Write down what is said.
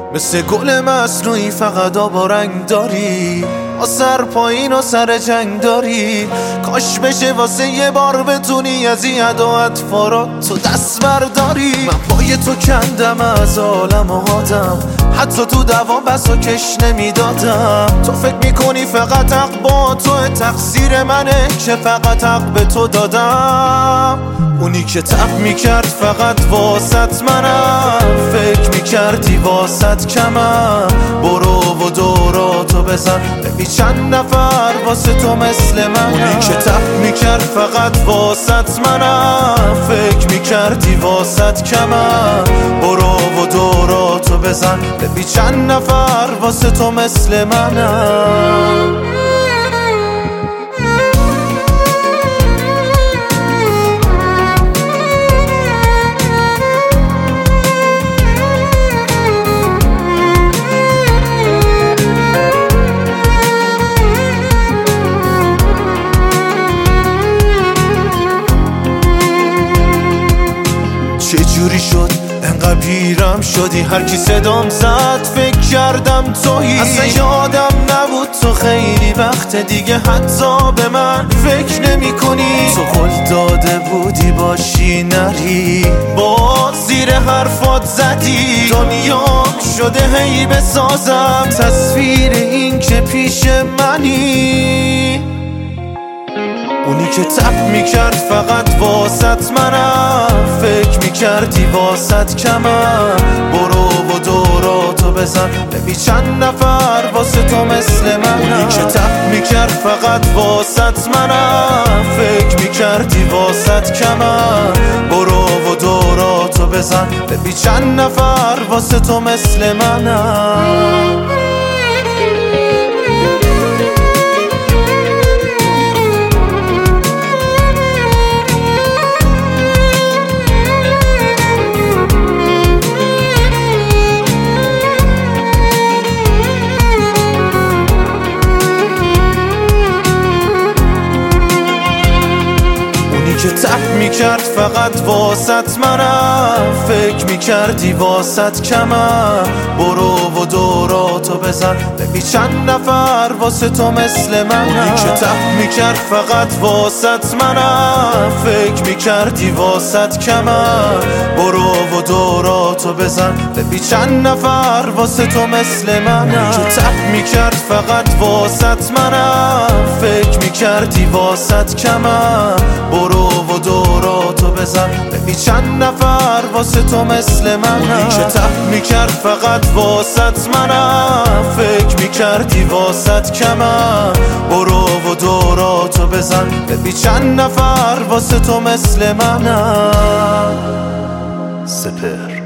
مثل گل مصنوعی فقط آب و رنگ داری، با سر پایین و سر جنگ داری. کاش بشه واسه یه بار بتونی از این عداوت فارات تو دست برداری. من پای تو کندم از عالم و آدم، حتی تو دوام بس و کش نمیدادم. تو فکر میکنی فقط حق با تو، تقصیر منه که فقط حق به تو دادم. اونی که تب میکرد فقط واسط منم، فکر میکردی واسط کمم. برو و دوراتو بزن ببین چند نفر واسه تو مثل من. اونی که تب میکرد فقط واسط منم، فکر میکردی واسط کمم. برو و دوراتو بزن ببین چند نفر واسه تو مثل منم. چجوری شد انقدر پیرم شدی؟ هر کی صدام زد فکر کردم تویی. اصلا یادم نبود تو خیلی وقت دیگه حتی به من فکر نمی کنی. تو قول داده بودی باشی نری، باز زیر حرفات زدی. دنیام شده هی بسازم تصویر این که پیش منی. اونی که تب میکرد فقط واسط منم، فکر میکردی واسط کمم. برو و دوراتو بزن ببین چند نفر واسه تو مثل منم. اونی که تب میکرد فقط واسط منم، فکر میکردی واسط کمم. برو و دوراتو بزن ببین چند نفر واسه تو مثل منم. که تب میکرد فقط واسط منم، فکر میکردی واسط کمم. برو و دوراتو بزن ببین چند نفر واسه تو مثل منم. که تب میکرد فقط واسط منم، فکر میکردی واسط کمم. برو و دوراتو بزن ببین چند نفر واسه تو مثل منم. که تب میکرد فقط واسط منم، فکر میکردی واسط کمم. برو و دوراتو بزن ببین چند نفر واسه تو مثل منم. که تب میکرد فقط واسط منم، فکر میکردی واسط کمم. برو و دوراتو بزن ببین چند نفر واسه تو مثل منم. سپهر